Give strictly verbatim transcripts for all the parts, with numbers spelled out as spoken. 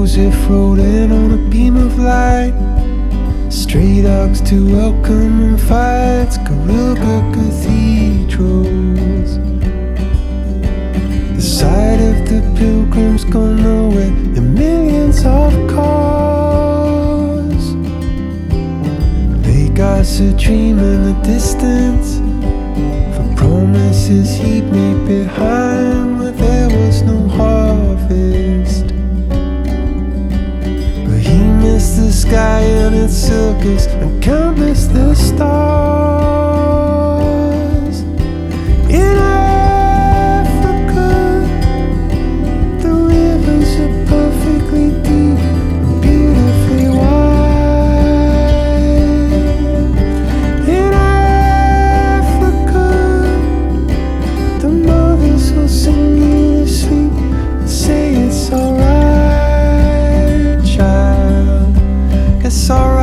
Joseph rode in on a beam of light. Stray dogs to welcome and fights, Garuga cathedrals. The sight of the pilgrims gone nowhere in millions of cars. Vegas a dream in the distance, for promises he'd made behind where there was no harvest. But he missed the sky and its circus and can't miss the stars. In Africa, the rivers are perfectly deep and beautifully wide. In Africa, the mothers will sing you to sleep and say it's alright, child, it's alright.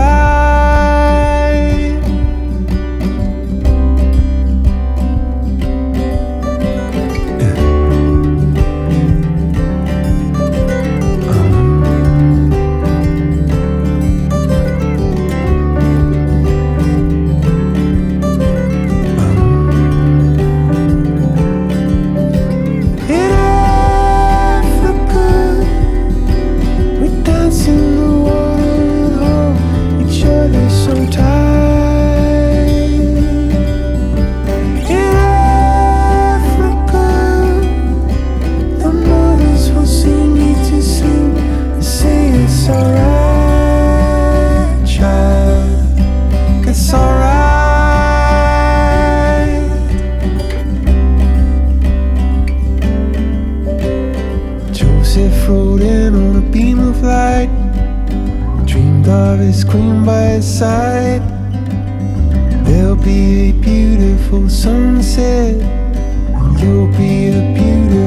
Joseph rode in on a beam of light, dreamed of his queen by his side. There'll be a beautiful sunset, and you'll be a beautiful